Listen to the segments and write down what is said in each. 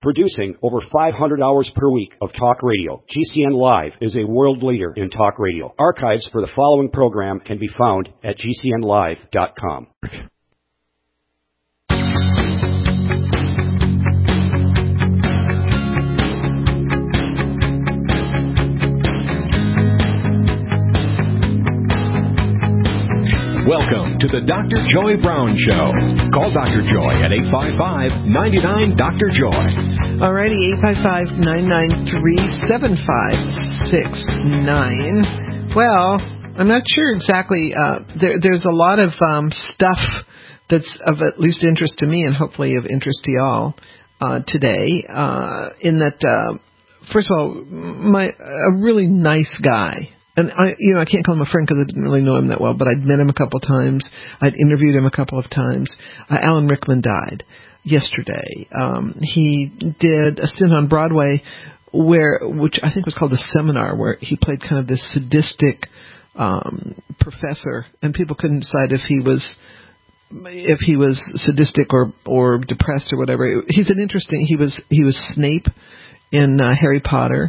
Producing over 500 hours per week of talk radio, GCN Live is a world leader in talk radio. Archives for the following program can be found at GCNlive.com. Welcome to the Dr. Joy Brown Show. Call Dr. Joy at 855-99-DR-JOY. Alrighty, 855-993-7569. Well, I'm not sure exactly. There's a lot of stuff that's of at least interest to me and hopefully of interest to y'all today. In that, first of all, a really nice guy. And I can't call him a friend because I didn't really know him that well, but I'd met him a couple of times. I'd interviewed him a couple of times. Alan Rickman died yesterday. He did a stint on Broadway which I think was called The Seminar, where he played kind of this sadistic professor, and people couldn't decide if he was sadistic or depressed or whatever. He's an interesting. He was Snape in Harry Potter.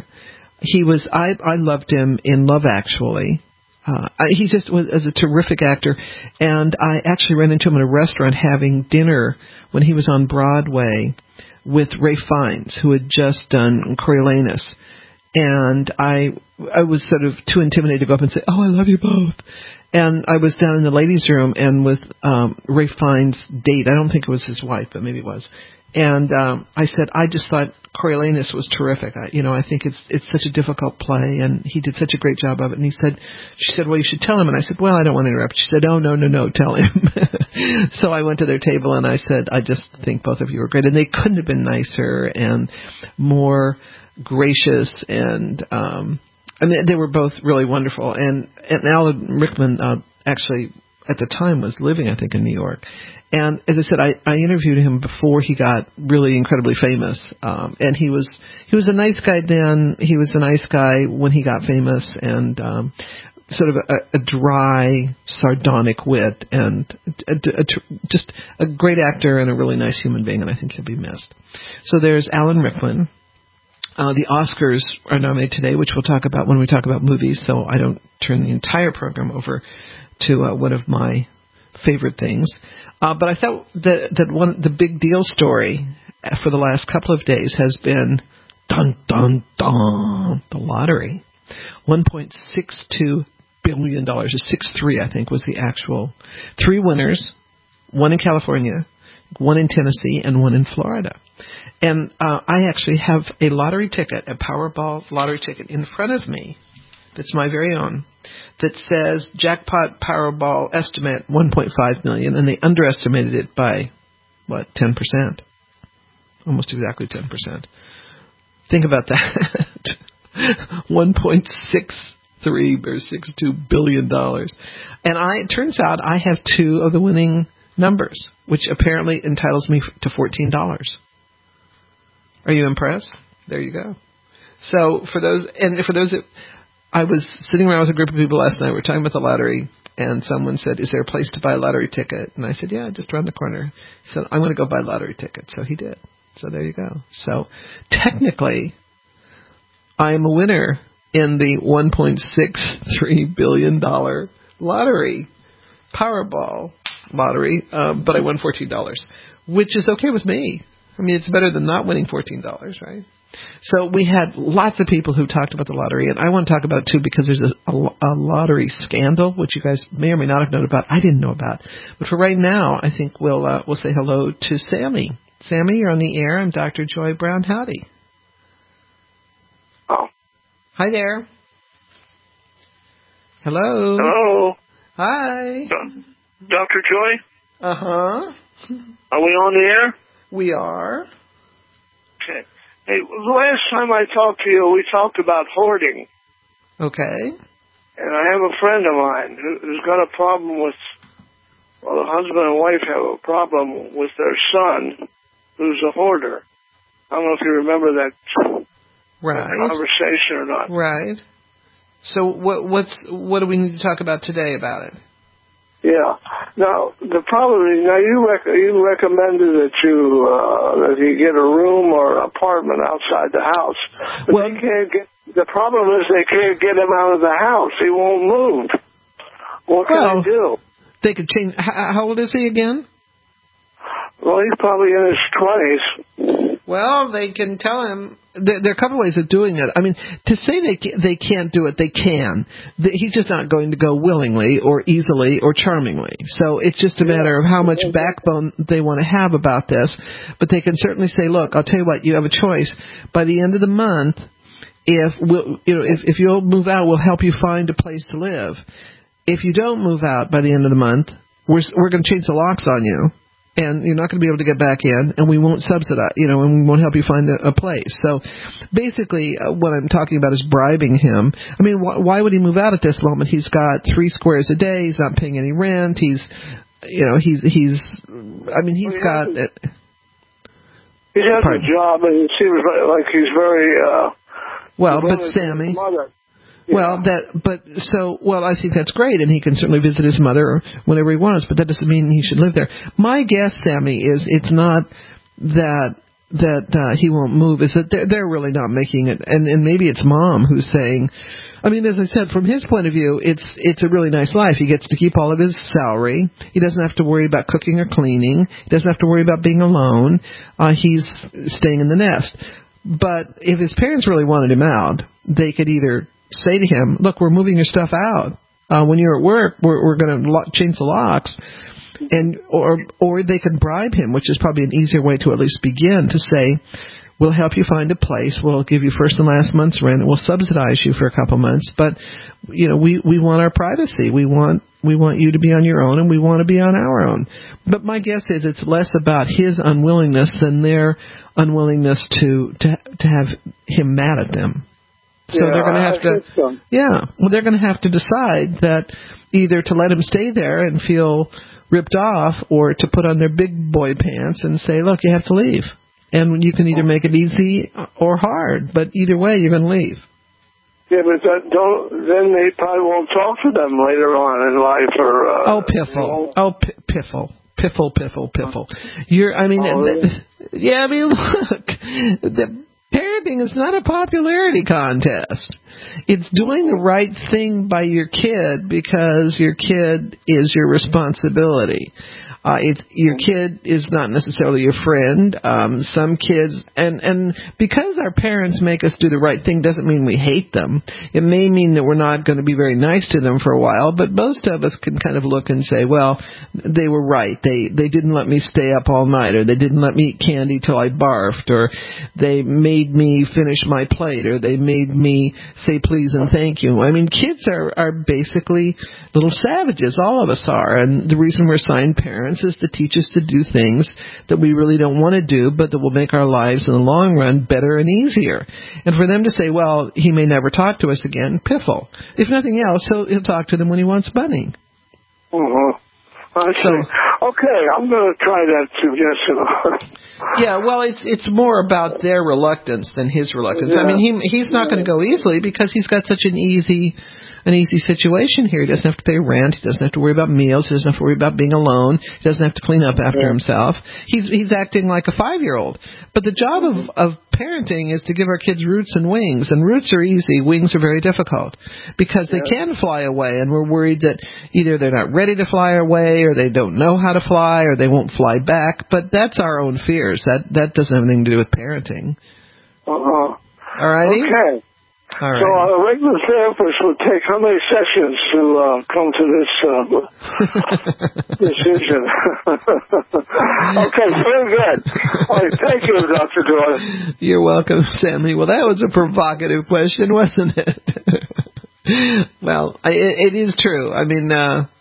I loved him in Love Actually. He just was a terrific actor, and I actually ran into him in a restaurant having dinner when he was on Broadway with Ralph Fiennes, who had just done Coriolanus. And I was sort of too intimidated to go up and say, "Oh, I love you both." And I was down in the ladies' room and with Ralph Fiennes' date. I don't think it was his wife, but maybe it was. And I said, I just thought Coriolanus was terrific. I think it's such a difficult play, and he did such a great job of it. And she said, well, you should tell him. And I said, well, I don't want to interrupt. She said, oh, no, tell him. So I went to their table and I said, I just think both of you are great. And they couldn't have been nicer and more gracious. And they were both really wonderful. And Alan Rickman actually at the time was living, I think, in New York. And as I said, I interviewed him before he got really incredibly famous. And he was a nice guy then. He was a nice guy when he got famous, and sort of a dry, sardonic wit, and just a great actor and a really nice human being. And I think he'll be missed. So there's Alan Rickman. The Oscars are nominated today, which we'll talk about when we talk about movies. So I don't turn the entire program over to one of my favorite things. But I thought that the big deal story for the last couple of days has been dun dun dun, the lottery. $1.62 billion, or 6.3 I think was the actual. 3 winners, one in California, one in Tennessee, and one in Florida. And I actually have a lottery ticket, a Powerball lottery ticket in front of me. That's my very own, that says jackpot Powerball estimate $1.5 million, and they underestimated it by, 10%? Almost exactly 10%. Think about that. $1.63 or $62 billion. And it turns out I have 2 of the winning numbers, which apparently entitles me to $14. Are you impressed? There you go. So for those that, I was sitting around with a group of people last night. We were talking about the lottery, and someone said, is there a place to buy a lottery ticket? And I said, yeah, just around the corner. He said, I'm going to go buy a lottery ticket. So he did. So there you go. So technically, I am a winner in the $1.63 billion lottery, Powerball lottery, but I won $14, which is okay with me. I mean, it's better than not winning $14, right? So we had lots of people who talked about the lottery, and I want to talk about it too because there's a lottery scandal, which you guys may or may not have known about. I didn't know about. But for right now, I think we'll say hello to Sammy. Sammy, you're on the air. I'm Dr. Joy Brown. Howdy. Oh. Hi there. Hello. Hello. Hi. Dr. Joy? Uh-huh. Are we on the air? We are. Okay. Hey, the last time I talked to you, we talked about hoarding. Okay. And I have a friend of mine who's got a problem with, the husband and wife have a problem with their son, who's a hoarder. I don't know if you remember that conversation or not. Right. So what do we need to talk about today about it? Yeah. Now the problem is, you recommended that he get a room or apartment outside the house. But Well, they can't get. The problem is they can't get him out of the house. He won't move. What can they do? They could change. How old is he again? Well, he's probably in his 20s. Well, they can tell him. There are a couple of ways of doing it. I mean, to say they can't do it, they can. He's just not going to go willingly or easily or charmingly. So it's just a matter of how much backbone they want to have about this. But they can certainly say, look, I'll tell you what, you have a choice. By the end of the month, if you'll move out, we'll help you find a place to live. If you don't move out by the end of the month, we're going to change the locks on you. And you're not going to be able to get back in, and we won't subsidize, and we won't help you find a place. So basically, what I'm talking about is bribing him. I mean, why would he move out at this moment? He's got 3 squares a day. He's not paying any rent. He's got. He has a job, and it seems like he's very. Well, but Sammy. Well, I think that's great, and he can certainly visit his mother whenever he wants, but that doesn't mean he should live there. My guess, Sammy, is it's not that he won't move, is that they're really not making it, and maybe it's Mom who's saying, I mean, as I said, from his point of view, it's a really nice life. He gets to keep all of his salary. He doesn't have to worry about cooking or cleaning. He doesn't have to worry about being alone. He's staying in the nest. But if his parents really wanted him out, they could either say to him, look, we're moving your stuff out. When you're at work, we're going to change the locks. Or they could bribe him, which is probably an easier way to at least begin, to say, we'll help you find a place. We'll give you first and last month's rent. We'll subsidize you for a couple months. But, we want our privacy. We want you to be on your own, and we want to be on our own. But my guess is it's less about his unwillingness than their unwillingness to have him mad at them. So they're going to have to, they're going to have to decide that either to let him stay there and feel ripped off, or to put on their big boy pants and say, look, you have to leave. And you can either make it easy or hard, but either way, you're going to leave. Yeah, but then they probably won't talk to them later on in life, or piffle. Look, parenting is not a popularity contest. It's doing the right thing by your kid because your kid is your responsibility. Your kid is not necessarily your friend. Some kids, and because our parents make us do the right thing doesn't mean we hate them. It may mean that we're not going to be very nice to them for a while, but most of us can kind of look and say, well, they were right. They didn't let me stay up all night, or they didn't let me eat candy till I barfed, or they made me finish my plate, or they made me say please and thank you. I mean, kids are basically little savages. All of us are, and the reason we're assigned parents is to teach us to do things that we really don't want to do, but that will make our lives in the long run better and easier. And for them to say, well, he may never talk to us again, piffle. If nothing else, he'll talk to them when he wants money. I see. Okay, I'm going to try that suggestion. Yeah, well, it's more about their reluctance than his reluctance. Yeah. I mean, he's not going to go easily because he's got such an easy situation here. He doesn't have to pay rent. He doesn't have to worry about meals. He doesn't have to worry about being alone. He doesn't have to clean up after himself. He's acting like a 5-year-old. But the job of parenting is to give our kids roots and wings. And roots are easy. Wings are very difficult because they can fly away. And we're worried that either they're not ready to fly away, or they don't know how to fly, or they won't fly back. But that's our own fears. That doesn't have anything to do with parenting. All righty? Okay. All right. So a regular therapist would take how many sessions to come to this decision? Okay, very good. All right, thank you, Dr. Doyle. You're welcome, Sammy. Well, that was a provocative question, wasn't it? Well, it is true. I mean,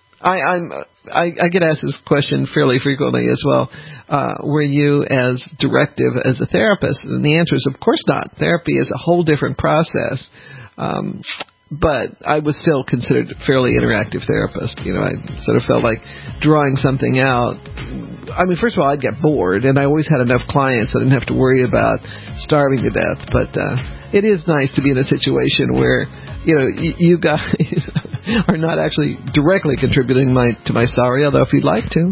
I get asked this question fairly frequently as well. Were you as directive as a therapist? And the answer is, of course not. Therapy is a whole different process. But I was still considered a fairly interactive therapist. I sort of felt like drawing something out. I mean, first of all, I'd get bored, and I always had enough clients that I didn't have to worry about starving to death. But it is nice to be in a situation where, you guys are not actually directly contributing to my salary, although if you'd like to.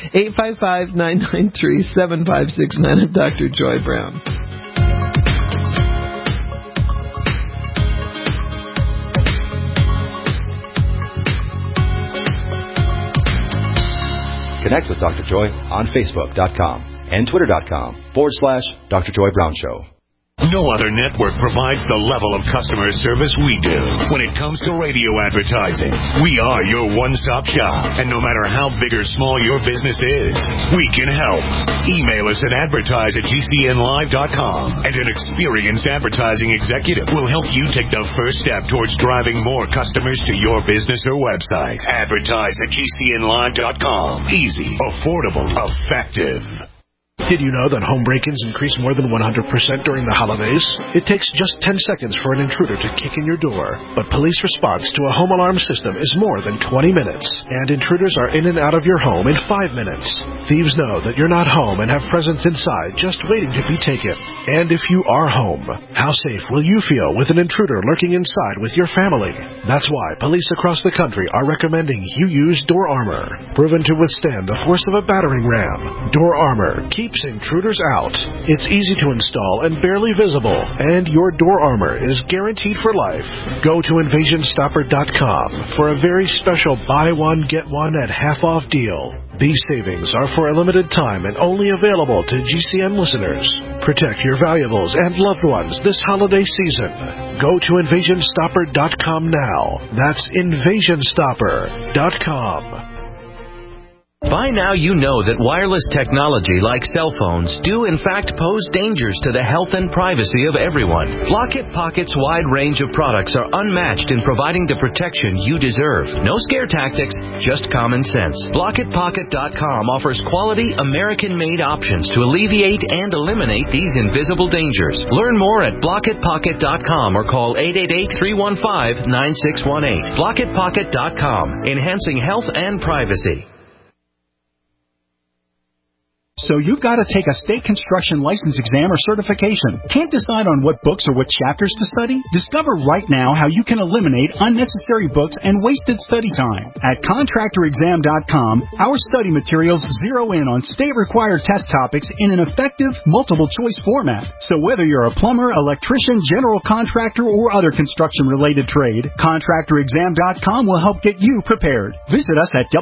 855-993-7569 of Dr. Joy Brown. Connect with Dr. Joy on Facebook.com and Twitter.com/Dr. Joy Brown Show. No other network provides the level of customer service we do. When it comes to radio advertising, we are your one-stop shop. And no matter how big or small your business is, we can help. Email us at advertise@gcnlive.com, and an experienced advertising executive will help you take the first step towards driving more customers to your business or website. Advertise@gcnlive.com. Easy, affordable, effective. Did you know that home break-ins increase more than 100% during the holidays? It takes just 10 seconds for an intruder to kick in your door. But police response to a home alarm system is more than 20 minutes. And intruders are in and out of your home in 5 minutes. Thieves know that you're not home and have presents inside just waiting to be taken. And if you are home, how safe will you feel with an intruder lurking inside with your family? That's why police across the country are recommending you use Door Armor. Proven to withstand the force of a battering ram, Door Armor keeps intruders out. It's easy to install and barely visible, and your Door Armor is guaranteed for life. Go to InvasionStopper.com for a very special buy one, get one at half-off deal. These savings are for a limited time and only available to GCN listeners. Protect your valuables and loved ones this holiday season. Go to InvasionStopper.com now. That's InvasionStopper.com. By now you know that wireless technology like cell phones do in fact pose dangers to the health and privacy of everyone. Blockit Pocket's wide range of products are unmatched in providing the protection you deserve. No scare tactics, just common sense. BlockitPocket.com offers quality American-made options to alleviate and eliminate these invisible dangers. Learn more at BlockitPocket.com or call 888-315-9618. BlockitPocket.com, enhancing health and privacy. So you've got to take a state construction license exam or certification. Can't decide on what books or what chapters to study? Discover right now how you can eliminate unnecessary books and wasted study time. At ContractorExam.com, our study materials zero in on state-required test topics in an effective, multiple-choice format. So whether you're a plumber, electrician, general contractor, or other construction-related trade, ContractorExam.com will help get you prepared. Visit us at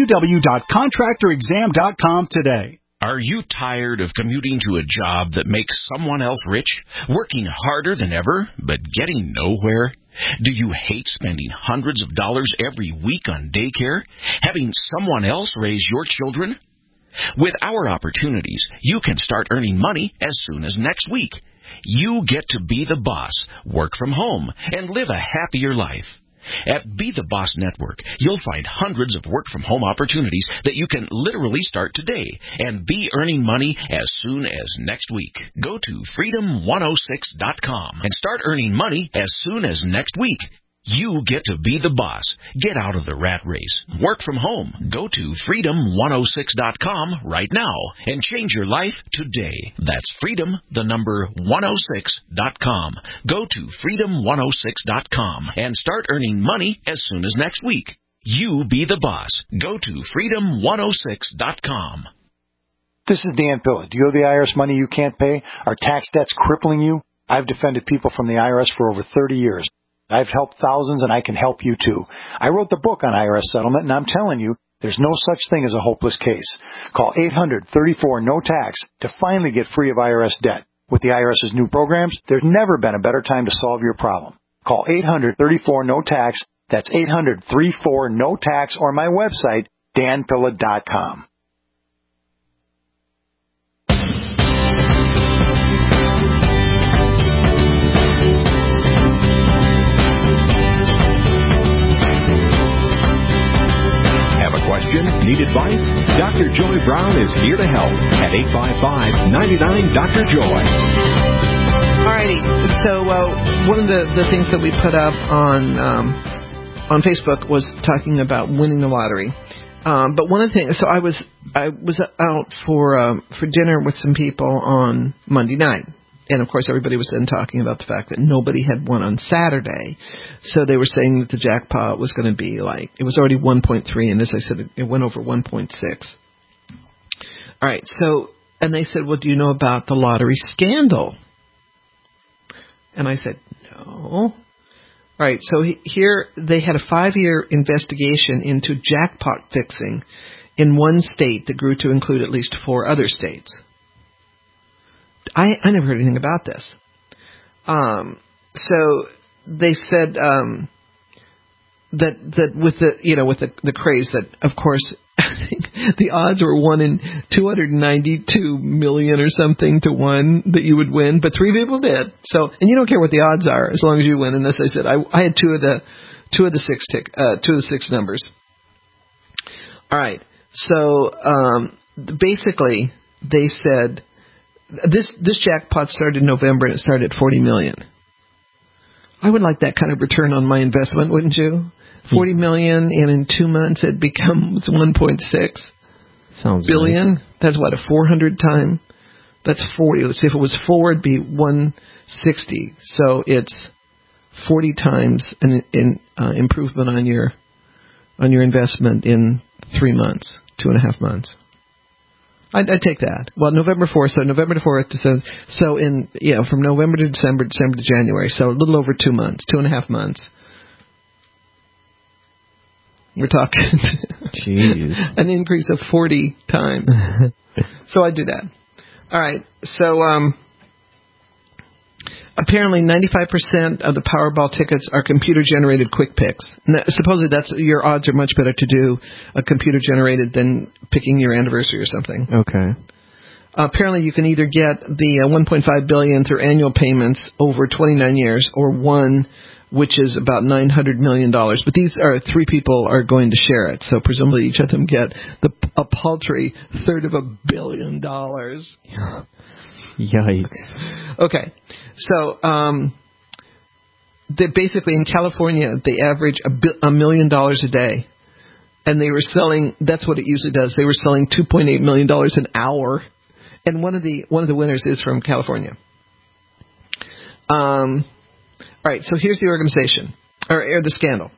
www.ContractorExam.com today. Are you tired of commuting to a job that makes someone else rich, working harder than ever, but getting nowhere? Do you hate spending hundreds of dollars every week on daycare, having someone else raise your children? With our opportunities, you can start earning money as soon as next week. You get to be the boss, work from home, and live a happier life. At Be the Boss Network, you'll find hundreds of work-from-home opportunities that you can literally start today and be earning money as soon as next week. Go to Freedom106.com and start earning money as soon as next week. You get to be the boss. Get out of the rat race. Work from home. Go to Freedom106.com right now and change your life today. That's Freedom106.com. Go to Freedom106.com and start earning money as soon as next week. You be the boss. Go to Freedom106.com. This is Dan Pilla. Do you owe the IRS money you can't pay? Are tax debts crippling you? I've defended people from the IRS for over 30 years. I've helped thousands, and I can help you, too. I wrote the book on IRS settlement, and I'm telling you, there's no such thing as a hopeless case. Call 800-34-NO-TAX to finally get free of IRS debt. With the IRS's new programs, there's never been a better time to solve your problem. Call 800-34-NO-TAX. That's 800-34-NO-TAX, or my website, danpilla.com. Question? Need advice? Dr. Joy Brown is here to help at 855-99-DR-JOY. Alrighty, so one of the things that we put up on Facebook was talking about winning the lottery. But one of the things, so I was out for dinner with some people on Monday night, and of course everybody was then talking about the fact that nobody had won on Saturday. So they were saying that the jackpot was going to be like, it was already 1.3, and as I said, it went over 1.6. All right, so, and they said, well, do you know about the lottery scandal? And I said, no. All right, so here they had a 5-year investigation into jackpot fixing in one state that grew to include at least 4 other states. I never heard anything about this. So they said that with the craze that, of course, I think the odds were 1 in 292 million or something to 1 that you would win, but 3 people did. So, and you don't care what the odds are as long as you win. And as I said, I had 2 of the 6 numbers. All right. So basically, they said this jackpot started in November and it started at 40 million. I would like that kind of return on my investment, wouldn't you? 40 million, and in 2 months it becomes 1.6 billion. Right. That's what, a 400 time? That's 40. Let's see, if it was 4, it'd be 160. So it's 40 times an improvement on your investment in 3 months, 2.5 months. I'd take that. Well, November 4th, so November to 4th, so in, from November to December to January, so a little over 2 months, 2.5 months. We're talking an increase of 40 times. So I do that. All right. So apparently 95% of the Powerball tickets are computer-generated quick picks. Now, supposedly your odds are much better to do a computer-generated than picking your anniversary or something. Okay. Apparently you can either get the $1.5 billion through annual payments over 29 years, or one, which is about $900 million. But these are 3 people are going to share it, so presumably each of them get a paltry $333 million. Yikes. Okay, so they basically in California they average $1 million a day, and they were selling. That's what it usually does. They were selling $2.8 million an hour, and one of the winners is from California. All right, so here's the organization, or the scandal.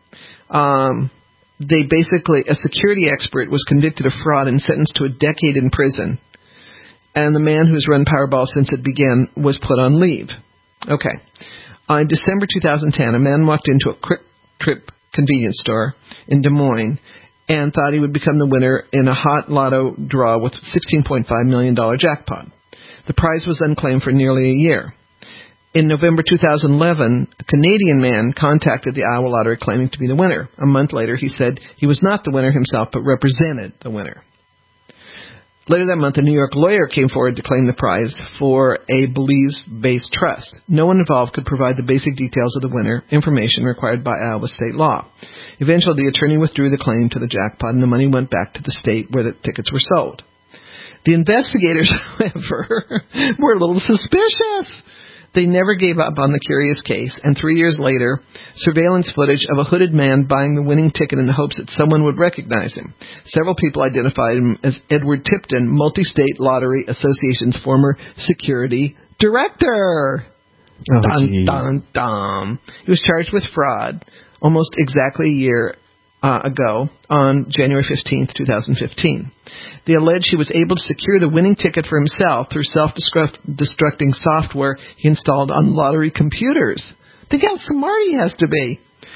They basically, a security expert was convicted of fraud and sentenced to a decade in prison. And the man who's run Powerball since it began was put on leave. Okay. In December 2010, a man walked into a Quick Trip convenience store in Des Moines and thought he would become the winner in a hot lotto draw with $16.5 million jackpot. The prize was unclaimed for nearly a year. In November 2011, a Canadian man contacted the Iowa Lottery claiming to be the winner. A month later, he said he was not the winner himself, but represented the winner. Later that month, a New York lawyer came forward to claim the prize for a Belize-based trust. No one involved could provide the basic details of the winner, information required by Iowa state law. Eventually, the attorney withdrew the claim to the jackpot, and the money went back to the state where the tickets were sold. The investigators, however, were a little suspicious. They never gave up on the curious case, and 3 years later, surveillance footage of a hooded man buying the winning ticket in the hopes that someone would recognize him. Several people identified him as Edward Tipton, Multi-State Lottery Association's former security director. Oh, dun, dun, dun. He was charged with fraud almost exactly a year ago on January 15th, 2015. They alleged he was able to secure the winning ticket for himself through self-destructing software he installed on lottery computers. Think how smart he has to be.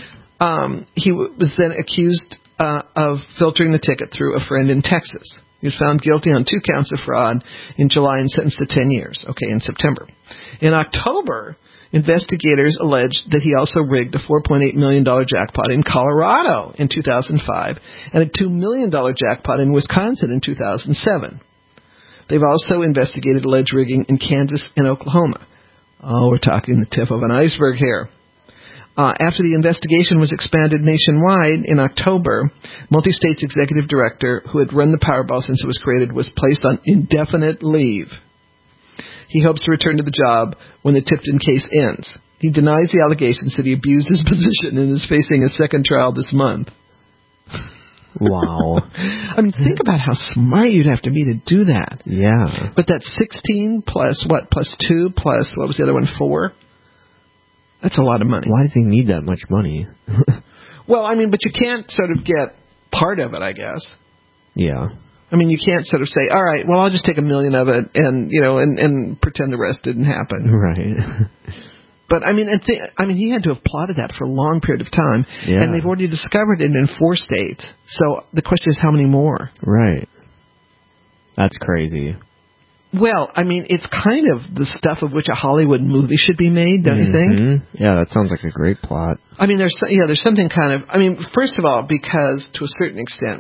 He was then accused of filtering the ticket through a friend in Texas. He was found guilty on 2 counts of fraud in July and sentenced to 10 years, in September. In October, investigators alleged that he also rigged a $4.8 million jackpot in Colorado in 2005 and a $2 million jackpot in Wisconsin in 2007. They've also investigated alleged rigging in Kansas and Oklahoma. Oh, we're talking the tip of an iceberg here. After the investigation was expanded nationwide in October, Multi-State's executive director, who had run the Powerball since it was created, was placed on indefinite leave. He hopes to return to the job when the Tipton case ends. He denies the allegations that he abused his position and is facing a second trial this month. Wow. I mean, think about how smart you'd have to be to do that. Yeah. But that's 16 plus what? Plus 2 plus, what was the other one, 4? That's a lot of money. Why does he need that much money? Well, I mean, but you can't sort of get part of it, I guess. Yeah. I mean, you can't sort of say, all right, well, I'll just take $1 million of it and, you know, and pretend the rest didn't happen. Right. But, I mean, he had to have plotted that for a long period of time. Yeah. And they've already discovered it in 4 states. So the question is, how many more? Right. That's crazy. Well, I mean, it's kind of the stuff of which a Hollywood movie should be made, don't you think? Yeah, that sounds like a great plot. I mean, there's something kind of, I mean, first of all, because to a certain extent,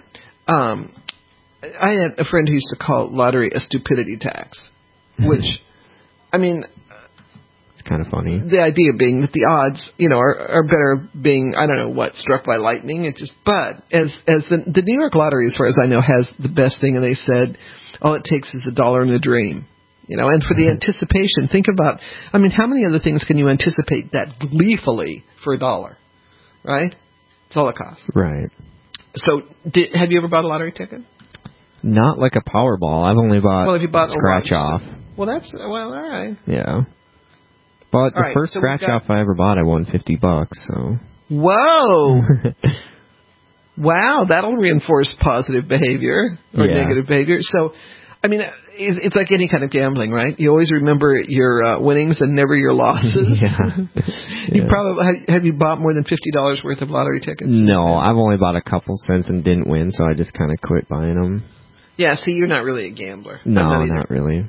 I had a friend who used to call lottery a stupidity tax, which, I mean, it's kind of funny. The idea being that the odds, you know, are better being, I don't know what, struck by lightning. But as the New York Lottery, as far as I know, has the best thing, and they said all it takes is $1 in a dream. You know, and for the anticipation, think about, I mean, how many other things can you anticipate that gleefully for $1, right? That's all it costs. Right. So, have you ever bought a lottery ticket? Not like a Powerball. I've only bought, scratch off. Well, all right. Yeah. But the first scratch off I ever bought, I won $50, so. Whoa! Wow, that'll reinforce positive behavior or negative behavior. So, I mean, it's like any kind of gambling, right? You always remember your winnings and never your losses. You probably have you bought more than $50 worth of lottery tickets? No, I've only bought a couple cents and didn't win, so I just kind of quit buying them. Yeah, see, you're not really a gambler. No, not really.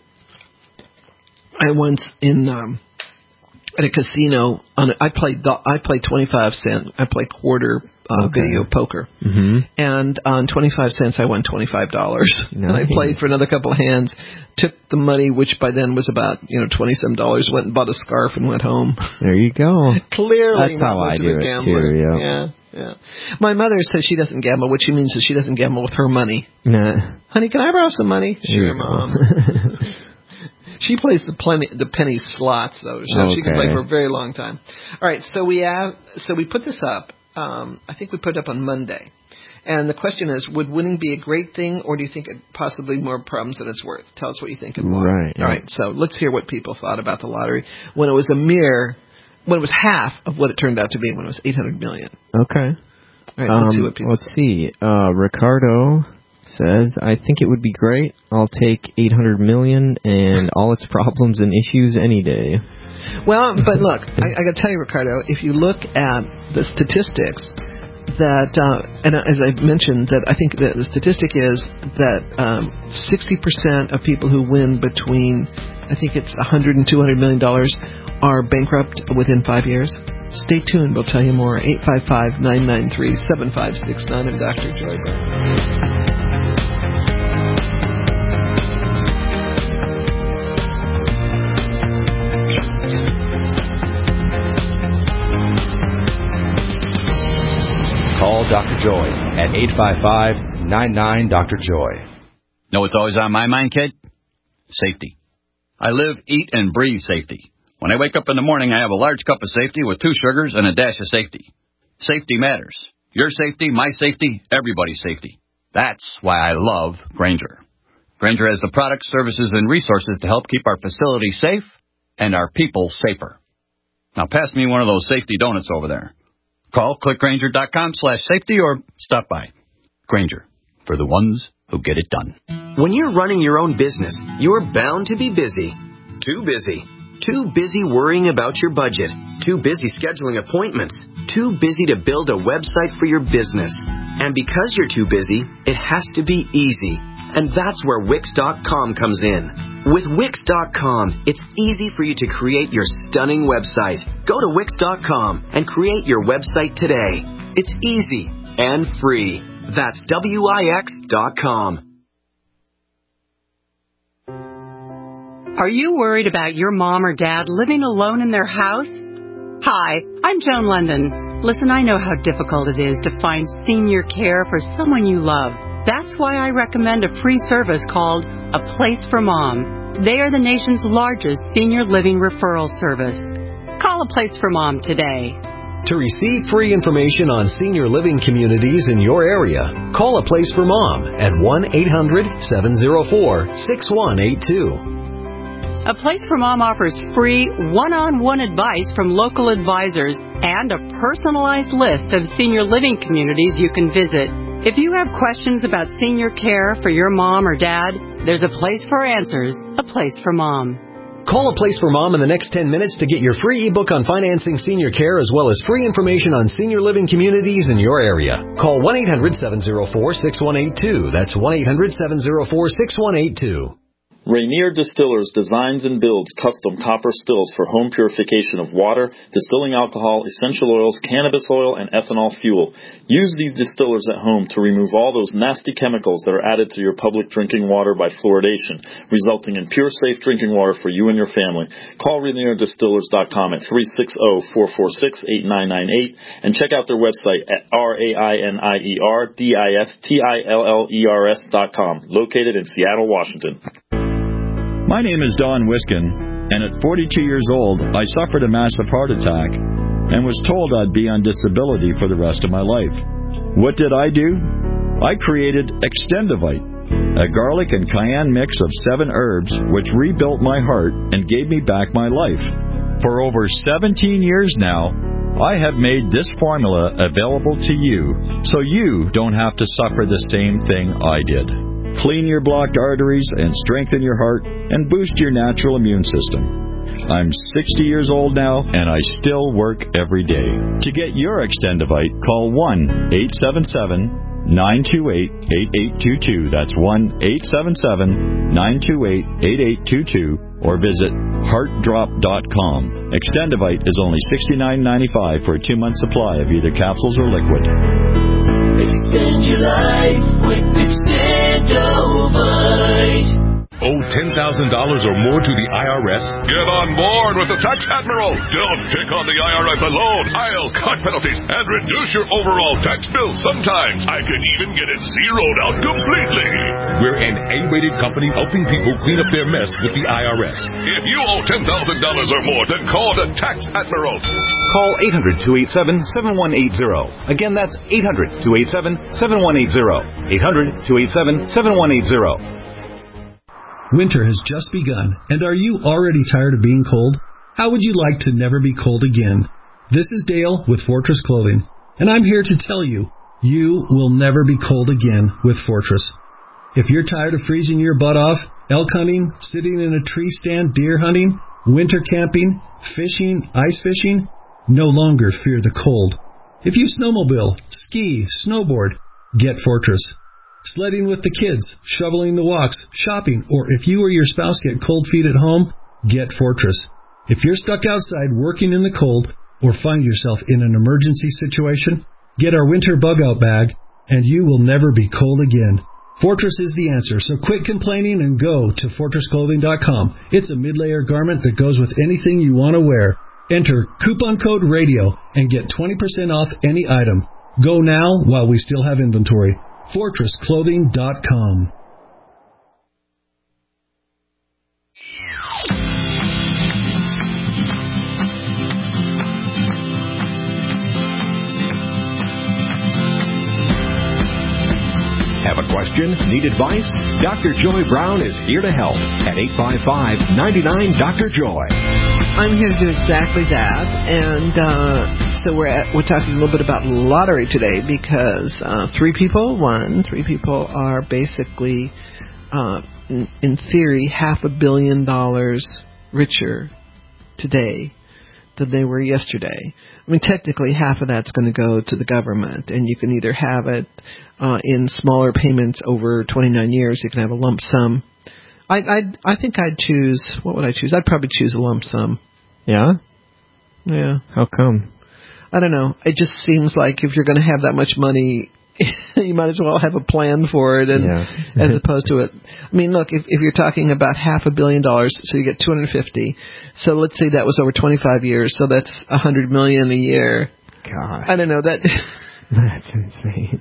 I once at a casino I played 25 cent. I play quarter video poker, and on 25 cents I won $25. Nice. And I played for another couple of hands. Took the money, which by then was about $20-some, went and bought a scarf and went home. There you go. Clearly, that's how I do it gambler. too. Yeah. My mother says she doesn't gamble. What she means is she doesn't gamble with her money. Nah. Honey, can I borrow some money? Sure, Mom. She plays the penny slots, though, so she can play for a very long time. All right, so we put this up. I think we put it up on Monday. And the question is, would winning be a great thing, or do you think it possibly more problems than it's worth? Tell us what you think and why. Right. All right, so let's hear what people thought about the lottery when it was half of what it turned out to be, when it was $800 million. Okay. All right, let's see what people say. Ricardo says, I think it would be great. I'll take $800 million and all its problems and issues any day. Well, but look, I got to tell you, Ricardo, if you look at the statistics, that, and as I mentioned, that I think that the statistic is that 60% of people who win between, I think it's $100 and $200 million, are bankrupt within 5 years. Stay tuned. We'll tell you more. 855-993-7569. I'm Dr. Joy Brown. Call Dr. Joy at 855-99-DR-JOY. Know what's always on my mind, kid? Safety. I live, eat, and breathe safety. When I wake up in the morning, I have a large cup of safety with 2 sugars and a dash of safety. Safety matters. Your safety, my safety, everybody's safety. That's why I love Grainger. Grainger has the products, services, and resources to help keep our facilities safe and our people safer. Now pass me one of those safety donuts over there. Call clickgrainger.com/safety or stop by. Grainger, for the ones who get it done. When you're running your own business, you're bound to be busy. Too busy. Too busy worrying about your budget. Too busy scheduling appointments. Too busy to build a website for your business. And because you're too busy, it has to be easy. And that's where Wix.com comes in. With Wix.com, it's easy for you to create your stunning website. Go to Wix.com and create your website today. It's easy and free. That's Wix.com. Are you worried about your mom or dad living alone in their house? Hi, I'm Joan London. Listen, I know how difficult it is to find senior care for someone you love. That's why I recommend a free service called A Place for Mom. They are the nation's largest senior living referral service. Call A Place for Mom today. To receive free information on senior living communities in your area, call A Place for Mom at 1-800-704-6182. A Place for Mom offers free one-on-one advice from local advisors and a personalized list of senior living communities you can visit. If you have questions about senior care for your mom or dad, there's a place for answers, A Place for Mom. Call A Place for Mom in the next 10 minutes to get your free ebook on financing senior care as well as free information on senior living communities in your area. Call 1-800-704-6182. That's 1-800-704-6182. Rainier Distillers designs and builds custom copper stills for home purification of water, distilling alcohol, essential oils, cannabis oil, and ethanol fuel. Use these distillers at home to remove all those nasty chemicals that are added to your public drinking water by fluoridation, resulting in pure, safe drinking water for you and your family. Call RainierDistillers.com at 360-446-8998 and check out their website at RainierDistillers.com, located in Seattle, Washington. My name is Don Wiskin, and at 42 years old, I suffered a massive heart attack and was told I'd be on disability for the rest of my life. What did I do? I created Extendivite, a garlic and cayenne mix of 7 herbs which rebuilt my heart and gave me back my life. For over 17 years now, I have made this formula available to you so you don't have to suffer the same thing I did. Clean your blocked arteries and strengthen your heart and boost your natural immune system. I'm 60 years old now, and I still work every day. To get your Extendivite, call 1-877-928-8822. That's 1-877-928-8822. Or visit heartdrop.com. Extendivite is only $69.95 for a 2-month supply of either capsules or liquid. Extend your life with Extendivite. Owe $10,000 or more to the IRS? Get on board with the Tax Admiral. Don't pick on the IRS alone. I'll cut penalties and reduce your overall tax bill. Sometimes I can even get it zeroed out completely. We're an A-rated company helping people clean up their mess with the IRS. If you owe $10,000 or more, then call the Tax Admiral. Call 800-287-7180. Again, that's 800-287-7180. 800-287-7180. Winter has just begun, and are you already tired of being cold? How would you like to never be cold again? This is Dale with Fortress Clothing, and I'm here to tell you, you will never be cold again with Fortress. If you're tired of freezing your butt off, elk hunting, sitting in a tree stand, deer hunting, winter camping, fishing, ice fishing, no longer fear the cold. If you snowmobile, ski, snowboard, get Fortress. Sledding with the kids, shoveling the walks, shopping, or if you or your spouse get cold feet at home, get Fortress. If you're stuck outside working in the cold or find yourself in an emergency situation, get our winter bug-out bag, and you will never be cold again. Fortress is the answer, so quit complaining and go to FortressClothing.com. It's a mid-layer garment that goes with anything you want to wear. Enter coupon code RADIO and get 20% off any item. Go now while we still have inventory. FortressClothing.com. Have a question? Need advice? Dr. Joy Brown is here to help at 855-99-DR-JOY. I'm here to do exactly that, and so we're talking a little bit about lottery today because 3 people won. 3 people are basically, in theory, $500 million richer today than they were yesterday. I mean, technically, half of that's going to go to the government, and you can either have it in smaller payments over 29 years. You can have a lump sum. I think I'd choose. What would I choose? I'd probably choose a lump sum. Yeah? Yeah. How come? I don't know. It just seems like if you're going to have that much money, you might as well have a plan for it, and as opposed to it. I mean, look, if you're talking about $500 million, so you get 250. So let's say that was over 25 years. So that's $100 million a year. God, I don't know that. That's insane.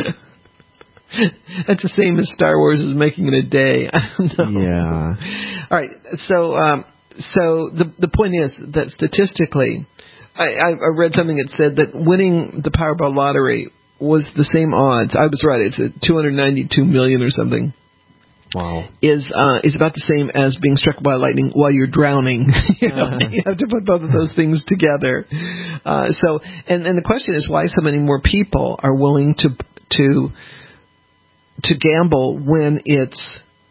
That's the same as Star Wars is making in a day. I don't know. Yeah. All right. So the point is that statistically, I read something that said that winning the Powerball lottery was the same odds. I was right. It's at 292 million or something. Wow. Is about the same as being struck by lightning while you're drowning. You have to put both of those things together. So the question is why so many more people are willing to gamble when it's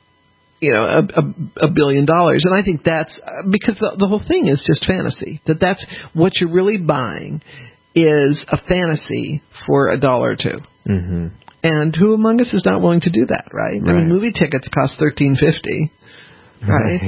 $1 billion. And I think that's because the whole thing is just fantasy. That's what you're really buying is a fantasy for $1 or $2. Mm-hmm. And who among us is not willing to do that, right? I mean, movie tickets cost $13.50. Right.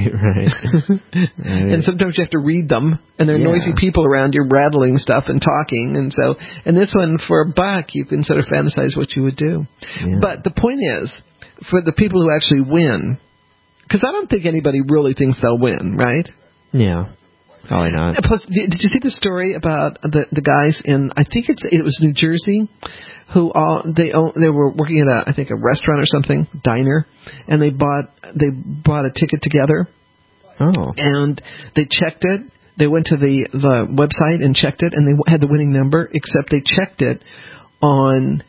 And sometimes you have to read them, and there are noisy people around you rattling stuff and talking, and this one for $1 you can sort of fantasize what you would do. Yeah. But the point is, for the people who actually win, because I don't think anybody really thinks they'll win, right? Yeah, probably not. Plus, did you see the story about the guys in? I think it was New Jersey. Who they were working at a restaurant or something, diner, and they bought a ticket together. Oh. And they checked it. They went to the website and checked it, and they had the winning number. Except they checked it on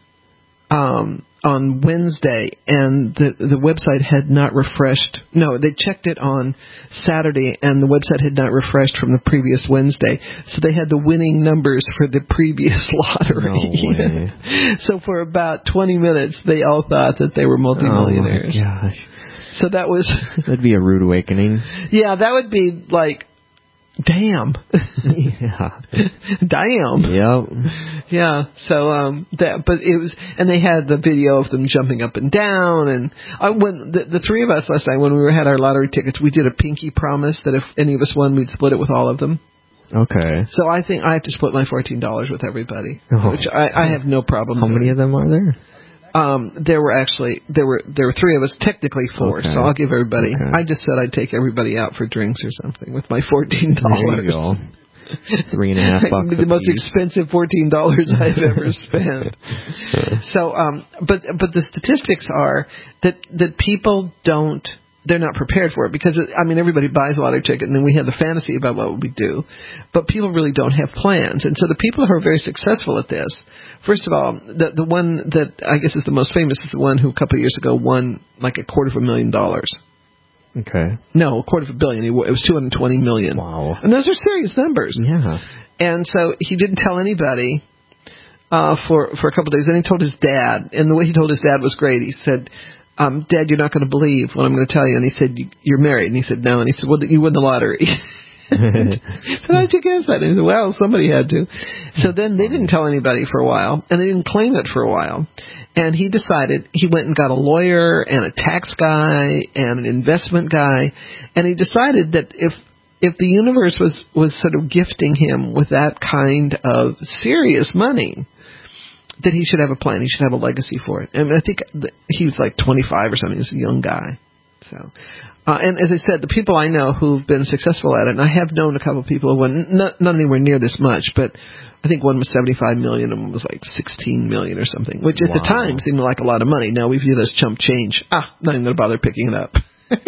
Wednesday, and the website had not refreshed. No, they checked it on Saturday, and the website had not refreshed from the previous Wednesday. So they had the winning numbers for the previous lottery. No way. So for about 20 minutes, they all thought that they were multimillionaires. Oh my gosh. So that'd be a rude awakening. Yeah, that would be like, damn. Yeah. Damn. Yep. Yeah. So but it was, and they had the video of them jumping up and down, and when the three of us last night when we had our lottery tickets, we did a pinky promise that if any of us won, we'd split it with all of them. Okay. So I think I have to split my $14 with everybody, which I have no problem. How many of them are there? There were three of us, technically four. Okay. So I'll give everybody. Okay. I just said I'd take everybody out for drinks or something with my $14. There you go. $3.50 the most expensive $14 I've ever spent. So, but the statistics are that people don't. They're not prepared for it because, everybody buys a lottery ticket and then we have the fantasy about what we do. But people really don't have plans. And so the people who are very successful at this, first of all, the one that I guess is the most famous is the one who a couple of years ago won like $250,000. Okay. No, $250 million. It was $220 million. Wow. And those are serious numbers. Yeah. And so he didn't tell anybody for a couple of days. Then he told his dad. And the way he told his dad was great. He said, Dad, you're not going to believe what I'm going to tell you. And he said, you're married. And he said, no. And he said, well, you won the lottery. So how'd you guess that? And he said, well, somebody had to. So then they didn't tell anybody for a while, and they didn't claim it for a while. And he decided, he went and got a lawyer and a tax guy and an investment guy, and he decided that if the universe was sort of gifting him with that kind of serious money, that he should have a plan. He should have a legacy for it. And I think he was like 25 or something. He was a young guy. So, and as I said, the people I know who've been successful at it, and I have known a couple of people who won not anywhere near this much, but I think one was $75 million and one was like $16 million or something, which at the time seemed like a lot of money. Now we view this chump change. Not even going to bother picking it up.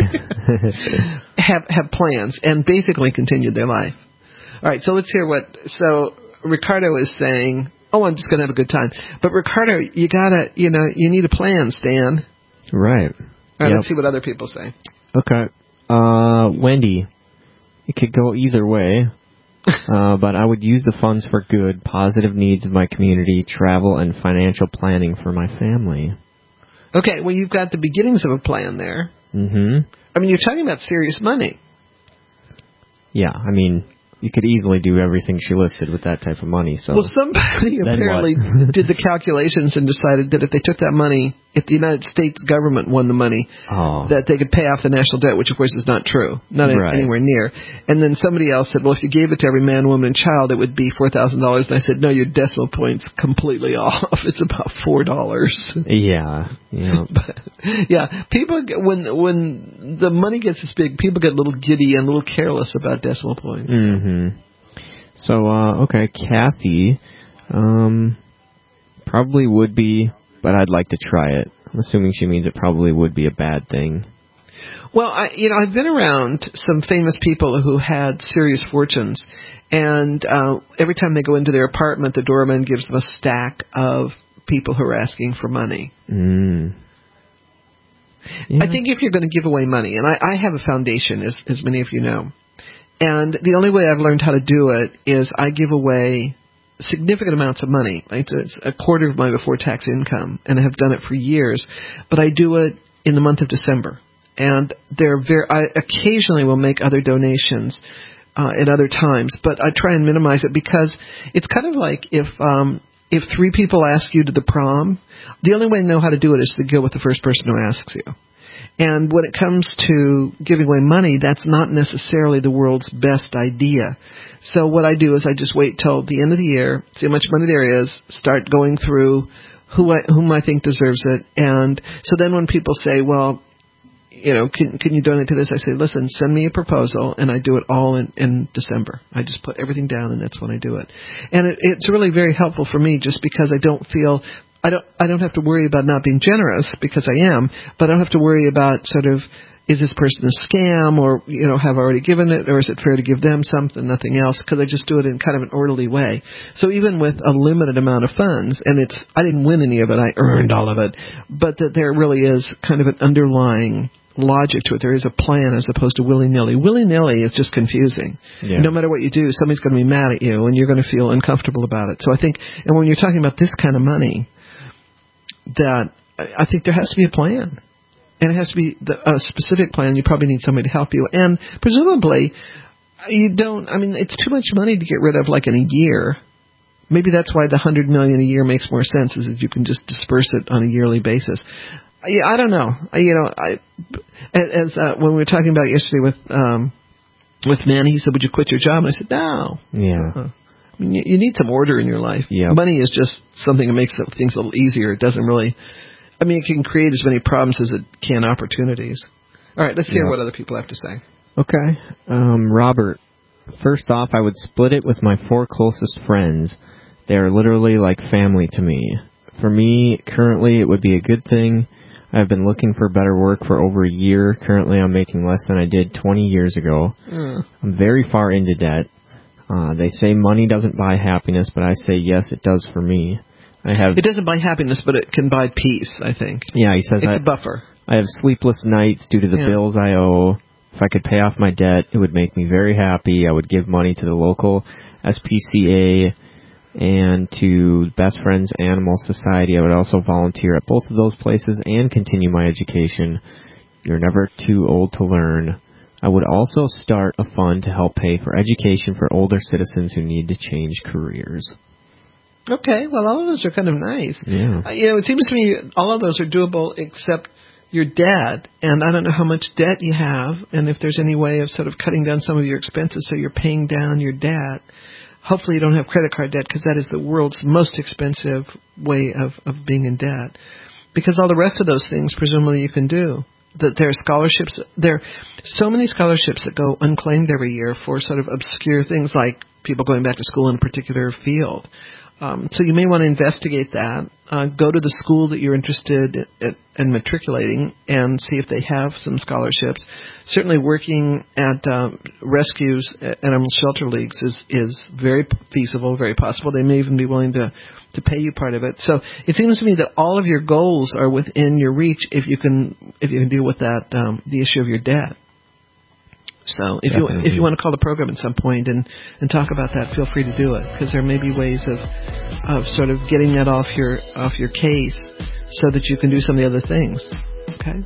have plans and basically continued their life. All right, so let's hear so Ricardo is saying, I'm just going to have a good time. But Ricardo, you gotta, you need a plan, Stan. Right. All right, let's see what other people say. Okay. Wendy, it could go either way, but I would use the funds for good, positive needs of my community, travel, and financial planning for my family. Okay, well, you've got the beginnings of a plan there. Mm-hmm. You're talking about serious money. Yeah, you could easily do everything she listed with that type of money. So, well, somebody apparently did the calculations and decided that if they took that money, if the United States government won the money, that they could pay off the national debt, which of course is not true, not anywhere near. And then somebody else said, well, if you gave it to every man, woman, and child, it would be $4,000. And I said, no, your decimal point's completely off. It's about $4. Yeah. But, yeah, people, when the money gets this big, people get a little giddy and a little careless about decimal points. Mm-hmm. So, okay, Kathy, probably would be, but I'd like to try it. I'm assuming she means it probably would be a bad thing. Well, I've been around some famous people who had serious fortunes, and every time they go into their apartment, the doorman gives them a stack of people who are asking for money. Yeah. I think if you're going to give away money, and I have a foundation, as many of you know, and the only way I've learned how to do it is I give away significant amounts of money. It's a quarter of my before-tax income, and I have done it for years, but I do it in the month of December. And I occasionally will make other donations at other times, but I try and minimize it because it's kind of like if 3 people ask you to the prom, the only way to know how to do it is to go with the first person who asks you. And when it comes to giving away money, that's not necessarily the world's best idea. So what I do is I just wait till the end of the year, see how much money there is, start going through whom I think deserves it. And so then when people say, well, can you donate to this? I say, listen, send me a proposal, and I do it all in December. I just put everything down, and that's when I do it. And it's really very helpful for me just because I don't feel... I don't have to worry about not being generous because I am, but I don't have to worry about sort of, is this person a scam or, have I already given it, or is it fair to give them something, nothing else, because I just do it in kind of an orderly way. So even with a limited amount of funds, and I didn't win any of it, I earned all of it, but that there really is kind of an underlying logic to it. There is a plan as opposed to willy-nilly. Willy-nilly is just confusing. Yeah. No matter what you do, somebody's going to be mad at you, and you're going to feel uncomfortable about it. So I think, and when you're talking about this kind of money, that I think there has to be a plan. And it has to be a specific plan. You probably need somebody to help you. And presumably, it's too much money to get rid of like in a year. Maybe that's why the $100 million a year makes more sense, is that you can just disperse it on a yearly basis. Yeah, I don't know. When we were talking about yesterday with Manny, he said, would you quit your job? And I said, no. Yeah. You need some order in your life. Yep. Money is just something that makes things a little easier. It doesn't really... it can create as many problems as it can opportunities. All right, let's hear what other people have to say. Okay. Robert, first off, I would split it with my 4 closest friends. They are literally like family to me. For me, currently, it would be a good thing. I've been looking for better work for over a year. Currently, I'm making less than I did 20 years ago. I'm very far into debt. They say money doesn't buy happiness, but I say yes, it does for me. It doesn't buy happiness, but it can buy peace, I think. Yeah, he says it's a buffer. I have sleepless nights due to the bills I owe. If I could pay off my debt, it would make me very happy. I would give money to the local SPCA and to Best Friends Animal Society. I would also volunteer at both of those places and continue my education. You're never too old to learn. I would also start a fund to help pay for education for older citizens who need to change careers. Okay, well, all of those are kind of nice. Yeah. It seems to me all of those are doable except your debt, and I don't know how much debt you have, and if there's any way of sort of cutting down some of your expenses so you're paying down your debt. Hopefully you don't have credit card debt, because that is the world's most expensive way of being in debt. Because all the rest of those things, presumably, you can do. That there are scholarships. There are so many scholarships that go unclaimed every year for sort of obscure things like people going back to school in a particular field. So you may want to investigate that. Go to the school that you're interested in matriculating and see if they have some scholarships. Certainly working at rescues, animal shelter leagues is very feasible, very possible. They may even be willing to pay you part of it. So it seems to me that all of your goals are within your reach if you can deal with that the issue of your debt. So if you want to call the program at some point and talk about that, feel free to do it, because there may be ways of sort of getting that off your case so that you can do some of the other things. Okay?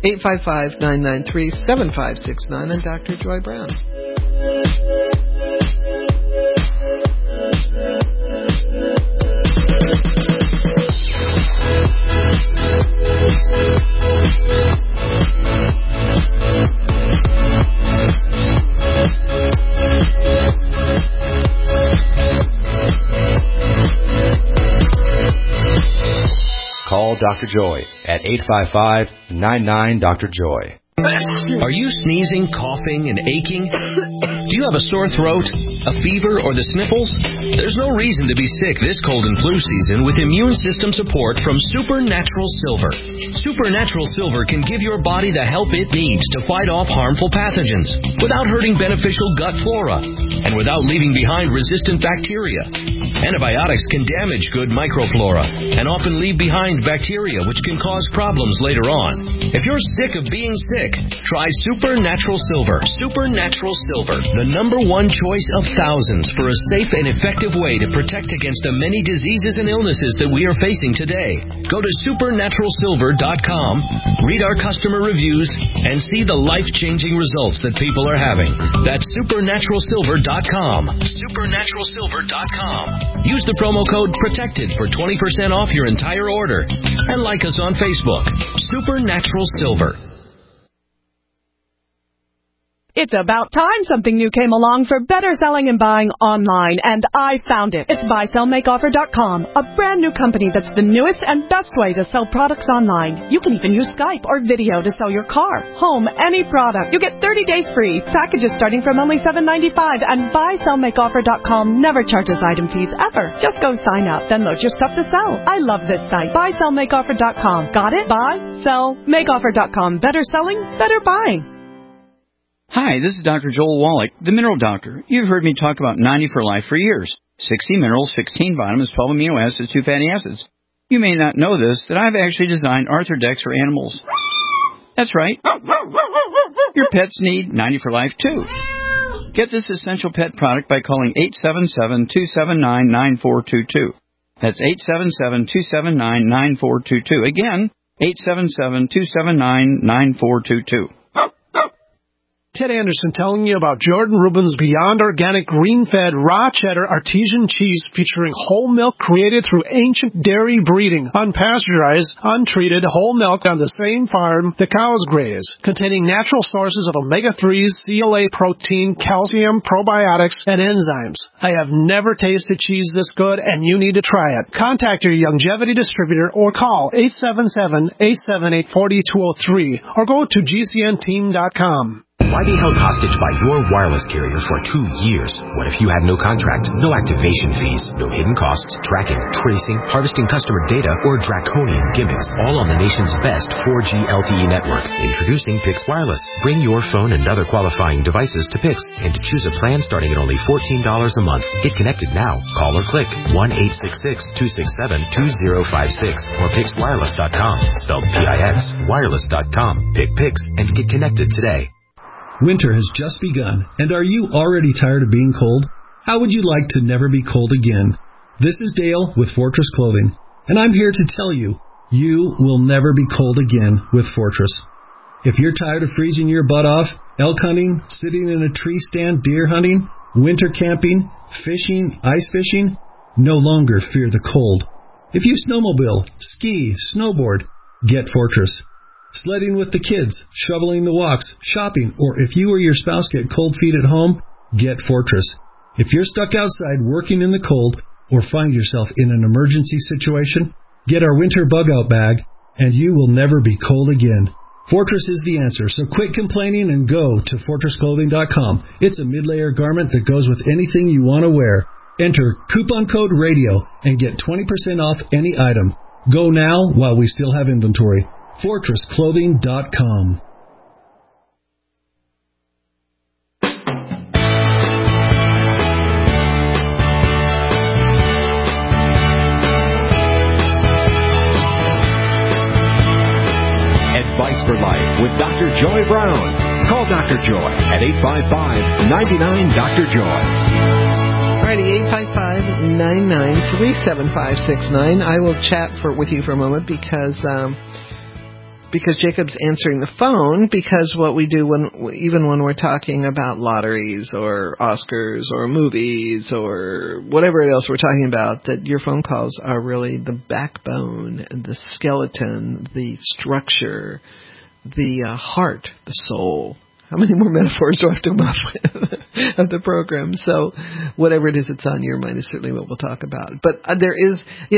855-993-7569. I'm Dr. Joy Brown. Call Dr. Joy at 855-99-DR-JOY. Are you sneezing, coughing, and aching? Do you have a sore throat, a fever, or the sniffles? There's no reason to be sick this cold and flu season with immune system support from Supernatural Silver. Supernatural Silver can give your body the help it needs to fight off harmful pathogens without hurting beneficial gut flora and without leaving behind resistant bacteria. Antibiotics can damage good microflora and often leave behind bacteria which can cause problems later on. If you're sick of being sick, try Supernatural Silver. Supernatural Silver, the #1 choice of thousands for a safe and effective way to protect against the many diseases and illnesses that we are facing today. Go to supernaturalsilver.com, read our customer reviews, and see the life-changing results that people are having. That's supernaturalsilver.com. Supernaturalsilver.com. Use the promo code PROTECTED for 20% off your entire order. And like us on Facebook. Supernatural Silver. It's about time something new came along for better selling and buying online, and I found it. It's BuySellMakeOffer.com, a brand new company that's the newest and best way to sell products online. You can even use Skype or video to sell your car, home, any product. You get 30 days free, packages starting from only $7.95, and BuySellMakeOffer.com never charges item fees ever. Just go sign up, then load your stuff to sell. I love this site, BuySellMakeOffer.com. Got it? BuySellMakeOffer.com. Better selling, better buying. Hi, this is Dr. Joel Wallach, the Mineral Doctor. You've heard me talk about 90 for Life for years. 60 minerals, 16 vitamins, 12 amino acids, 2 fatty acids. You may not know this, that I've actually designed Arthrodex for animals. That's right. Your pets need 90 for Life, too. Get this essential pet product by calling 877-279-9422. That's 877-279-9422. Again, 877-279-9422. Ted Anderson telling you about Jordan Rubin's Beyond Organic Green-Fed Raw Cheddar Artesian Cheese featuring whole milk created through ancient dairy breeding, unpasteurized, untreated whole milk on the same farm the cows graze, containing natural sources of omega-3s, CLA protein, calcium, probiotics, and enzymes. I have never tasted cheese this good, and you need to try it. Contact your Longevity distributor or call 877-878-4203 or go to gcnteam.com. Why be held hostage by your wireless carrier for 2 years? What if you had no contract, no activation fees, no hidden costs, tracking, tracing, harvesting customer data, or draconian gimmicks, all on the nation's best 4G LTE network? Introducing Pix Wireless. Bring your phone and other qualifying devices to Pix and to choose a plan starting at only $14 a month. Get connected now. Call or click 1-866-267-2056 or PixWireless.com. Spelled P-I-X, wireless.com. Pick Pix and get connected today. Winter has just begun, and are you already tired of being cold? How would you like to never be cold again? This is Dale with Fortress Clothing, and I'm here to tell you, you will never be cold again with Fortress. If you're tired of freezing your butt off, elk hunting, sitting in a tree stand deer hunting, winter camping, fishing, ice fishing, no longer fear the cold. If you snowmobile, ski, snowboard, get Fortress. Sledding with the kids, shoveling the walks, shopping, or if you or your spouse get cold feet at home, get Fortress. If you're stuck outside working in the cold or find yourself in an emergency situation, get our winter bug-out bag, and you will never be cold again. Fortress is the answer, so quit complaining and go to FortressClothing.com. It's a mid-layer garment that goes with anything you want to wear. Enter coupon code RADIO and get 20% off any item. Go now while we still have inventory. FortressClothing.com. Advice for Life with Dr. Joy Brown. Call Dr. Joy at 855-99-DR-JOY. Alrighty, 855-993-7569. I will chat with you for a moment because Jacob's answering the phone, because what we do even when we're talking about lotteries or Oscars or movies or whatever else we're talking about, that your phone calls are really the backbone, the skeleton, the structure, the heart, the soul. How many more metaphors do I have to come up with of the program? So whatever it is that's on your mind is certainly what we'll talk about. But there is,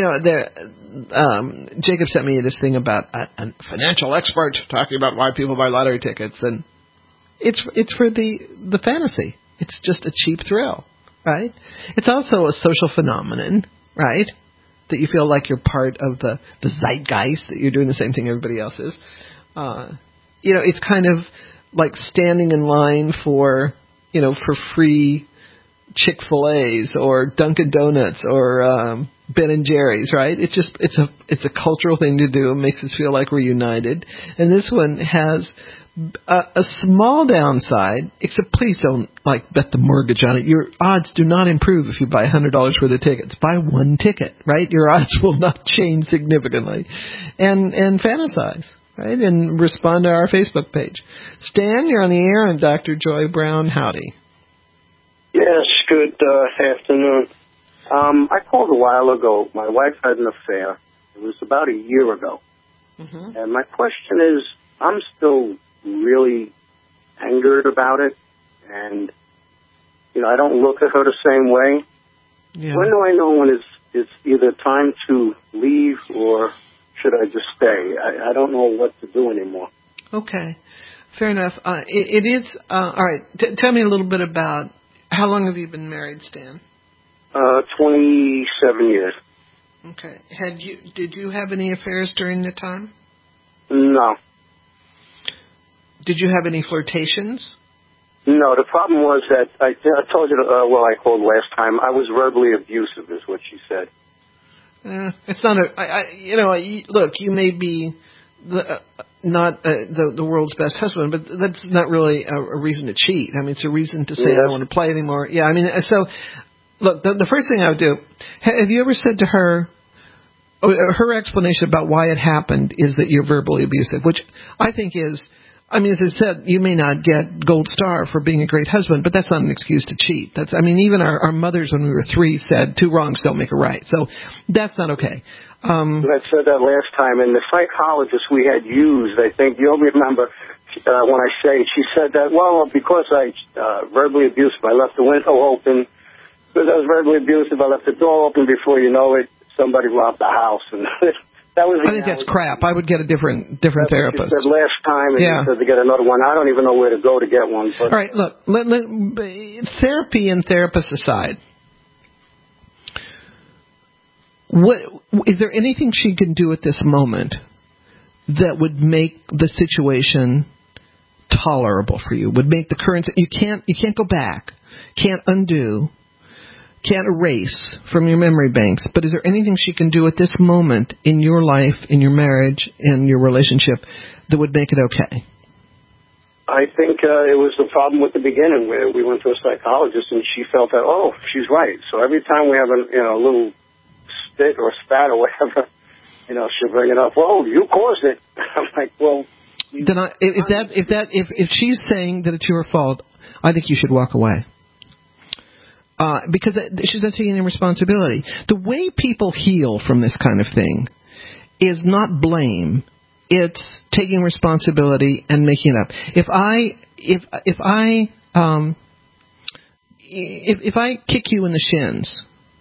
Jacob sent me this thing about a financial expert talking about why people buy lottery tickets, and it's for the fantasy. It's just a cheap thrill, right? It's also a social phenomenon, right? That you feel like you're part of the zeitgeist, that you're doing the same thing everybody else is. It's kind of like standing in line for free Chick-fil-A's or Dunkin' Donuts or Ben and Jerry's, right? It's a cultural thing to do. It makes us feel like we're united. And this one has a small downside, except please don't bet the mortgage on it. Your odds do not improve if you buy $100 worth of tickets. Buy one ticket, right? Your odds will not change significantly. And fantasize, right? And respond to our Facebook page. Stan, you're on the air on Dr. Joy Brown. Howdy. Yes, good afternoon. I called a while ago. My wife had an affair. It was about a year ago. Mm-hmm. And my question is, I'm still really angered about it. And, I don't look at her the same way. Yeah. When do I know when it's either time to leave or should I just stay? I don't know what to do anymore. Okay. Fair enough. It is, all right. Tell me a little bit about, how long have you been married, Stan? 27 years. Okay. Did you have any affairs during the time? No. Did you have any flirtations? No. The problem was that I told you. I called last time. I was verbally abusive, is what she said. It's not look. You may be not the world's best husband, but that's not really a reason to cheat. I mean, it's a reason to say I don't want to play anymore. Yeah. I mean, so. Look, the first thing I would do, have you ever said to her, her explanation about why it happened is that you're verbally abusive, which I think is, as I said, you may not get gold star for being a great husband, but that's not an excuse to cheat. Even our mothers when we were 3 said 2 wrongs don't make a right. So that's not okay. I said that last time, and the psychologist we had used, I think you'll remember when I say, she said that, because I verbally abused, I left the window open. Because I was verbally abusive, I left the door open. Before you know it, somebody robbed the house, and that was. I think that's crap. I would get a different therapist. What you said last time, and you said to get another one. I don't even know where to go to get one. But. All right, look. Therapy and therapists aside, is there anything she can do at this moment that would make the situation tolerable for you? Would make the current. You can't go back. Can't undo. Can't erase from your memory banks, but is there anything she can do at this moment in your life, in your marriage, in your relationship that would make it okay? I think it was the problem with the beginning where we went to a psychologist and she felt that, she's right. So every time we have a little spit or spat or whatever, she'll bring it up. Well, you caused it. I'm like, well. Then if she's saying that it's your fault, I think you should walk away. Because she's not taking any responsibility. The way people heal from this kind of thing is not blame. It's taking responsibility and making it up. If I kick you in the shins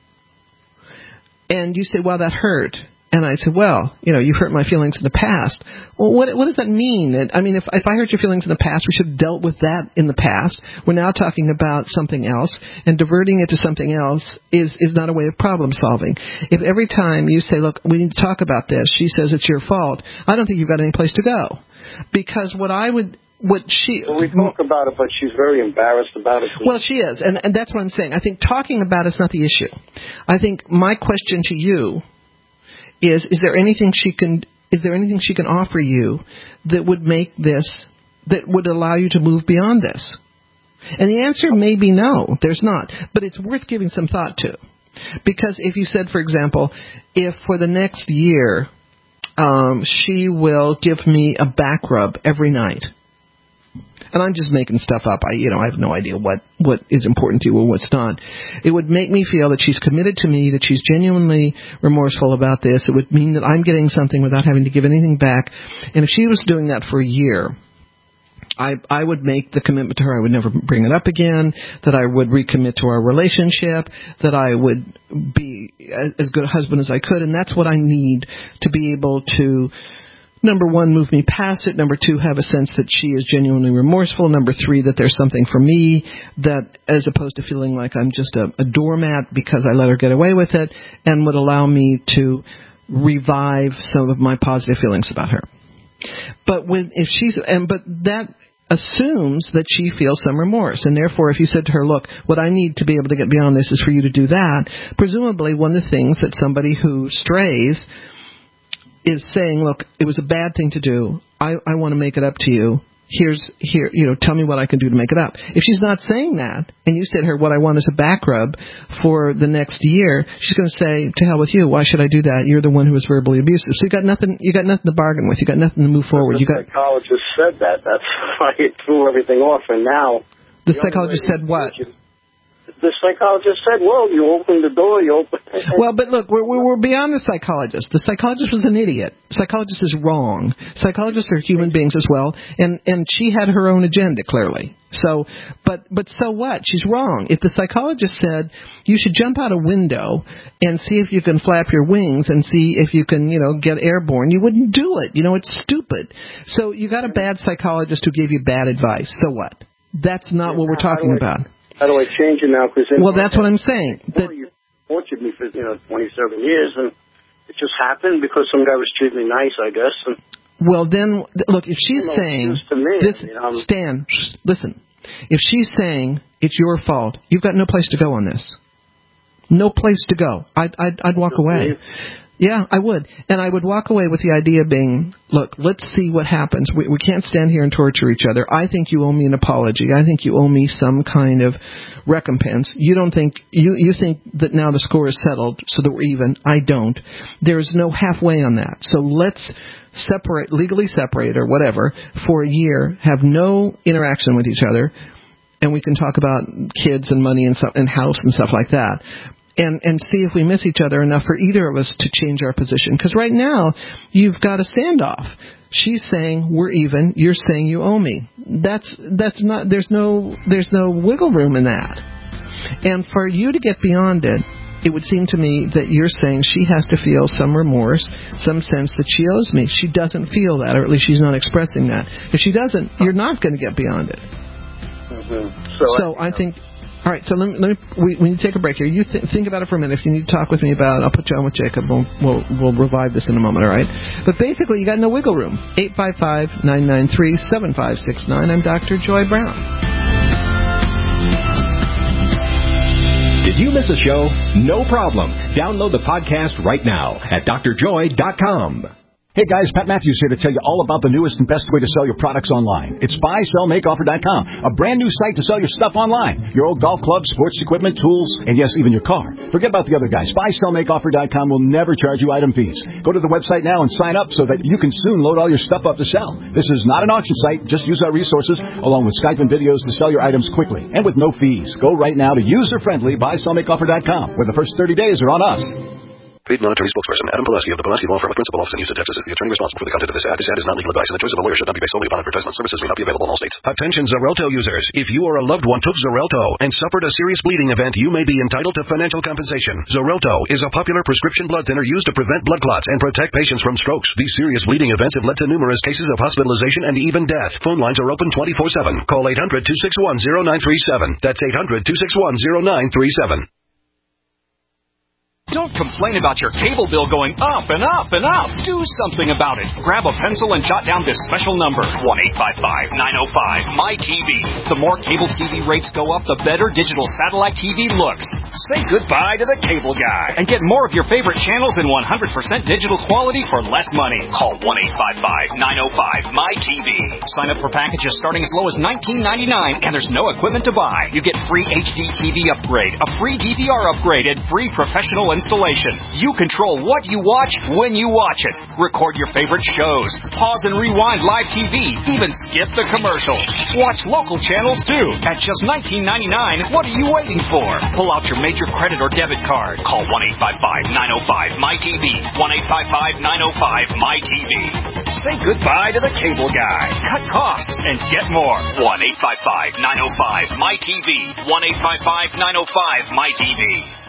and you say, "Wow, that hurt," and I say, "Well, you hurt my feelings in the past." Well, what does that mean? If I hurt your feelings in the past, we should have dealt with that in the past. We're now talking about something else, and diverting it to something else is not a way of problem solving. If every time you say, "Look, we need to talk about this," she says it's your fault, I don't think you've got any place to go. Because we talk about it, but she's very embarrassed about it. Well, she is, and that's what I'm saying. I think talking about it's not the issue. I think my question to you is there anything she can offer you that would that would allow you to move beyond this? And the answer may be no, there's not, but it's worth giving some thought to. Because if you said, for example, if for the next year she will give me a back rub every night, and I'm just making stuff up. I have no idea what is important to you or what's not. It would make me feel that she's committed to me, that she's genuinely remorseful about this. It would mean that I'm getting something without having to give anything back. And if she was doing that for a year, I would make the commitment to her. I would never bring it up again, that I would recommit to our relationship, that I would be as good a husband as I could. And that's what I need to be able to number one, move me past it. Number two, have a sense that she is genuinely remorseful. Number three, that there's something for me, that as opposed to feeling like I'm just a doormat because I let her get away with it, and would allow me to revive some of my positive feelings about her. But but that assumes that she feels some remorse, and therefore if you said to her, look, what I need to be able to get beyond this is for you to do that, presumably one of the things that somebody who strays is saying, look, it was a bad thing to do, I want to make it up to you, tell me what I can do to make it up. If she's not saying that, and you said to her, what I want is a back rub for the next year, she's going to say, to hell with you, why should I do that? You're the one who was verbally abusive. So you got nothing to bargain with. You got nothing to move forward. The psychologist said that. That's why it threw everything off, and now... The psychologist said what? The psychologist said, well, you opened the door, you opened... Well, but look, we're beyond the psychologist. The psychologist was an idiot. Psychologist is wrong. Psychologists are human beings as well, and she had her own agenda, clearly. So, but so what? She's wrong. If the psychologist said, you should jump out a window and see if you can flap your wings and see if you can, get airborne, you wouldn't do it. It's stupid. So you got a bad psychologist who gave you bad advice. So what? That's not what we're talking about. How do I change it now? Well, that's what I'm saying. You tortured me for 27 years, and it just happened because some guy was treating me nice, I guess. And well, then, look, if she's saying, Stan, listen, if she's saying it's your fault, you've got no place to go on this. No place to go. I'd walk away. Yeah, I would. And I would walk away with the idea being, look, let's see what happens. We can't stand here and torture each other. I think you owe me an apology. I think you owe me some kind of recompense. You don't think, you think that now the score is settled so that we're even. I don't. There's no halfway on that. So let's legally separate or whatever for a year, have no interaction with each other, and we can talk about kids and money and house and stuff like that. And see if we miss each other enough for either of us to change our position. Because right now, you've got a standoff. She's saying we're even. You're saying you owe me. That's not. There's no wiggle room in that. And for you to get beyond it, it would seem to me that you're saying she has to feel some remorse, some sense that she owes me. She doesn't feel that, or at least she's not expressing that. If she doesn't, you're not going to get beyond it. Mm-hmm. So I think. All right, so we need to take a break here. You think about it for a minute. If you need to talk with me about it, I'll put you on with Jacob. We'll revive this in a moment, all right? But basically, you got no wiggle room. 855-993-7569. I'm Dr. Joy Brown. Did you miss a show? No problem. Download the podcast right now at drjoy.com. Hey guys, Pat Matthews here to tell you all about the newest and best way to sell your products online. It's buysellmakeoffer.com, a brand new site to sell your stuff online. Your old golf clubs, sports equipment, tools, and yes, even your car. Forget about the other guys. Buysellmakeoffer.com will never charge you item fees. Go to the website now and sign up so that you can soon load all your stuff up to sell. This is not an auction site. Just use our resources along with Skype and videos to sell your items quickly and with no fees. Go right now to user-friendly buysellmakeoffer.com, where the first 30 days are on us. Paid non-attorney spokesperson Adam Pulaski of the Pulaski Law Firm of Principal Office in Houston, Texas is the attorney responsible for the content of this ad. This ad is not legal advice, and the choice of a lawyer should not be based solely upon advertisement. Services may not be available in all states. Attention Xarelto users. If you or a loved one took Xarelto and suffered a serious bleeding event, you may be entitled to financial compensation. Xarelto is a popular prescription blood thinner used to prevent blood clots and protect patients from strokes. These serious bleeding events have led to numerous cases of hospitalization and even death. Phone lines are open 24/7. Call 800-261-0937. That's 800-261-0937. Don't complain about your cable bill going up and up and up. Do something about it. Grab a pencil and jot down this special number, 1-855-905-MY-TV. The more cable TV rates go up, the better digital satellite TV looks. Say goodbye to the cable guy and get more of your favorite channels in 100% digital quality for less money. Call 1-855-905-MY-TV. Sign up for packages starting as low as $19.99, and there's no equipment to buy. You get free HD TV upgrade, a free DVR upgrade, and free professional installation. You control what you watch when you watch it. Record your favorite shows. Pause and rewind live TV. Even skip the commercials. Watch local channels too. At just $19.99, what are you waiting for? Pull out your major credit or debit card. Call 1-855-905-MY-TV. 1-855-905-MY-TV. Say goodbye to the cable guy. Cut costs and get more. 1-855-905-MY-TV. 1-855-905-MY-TV.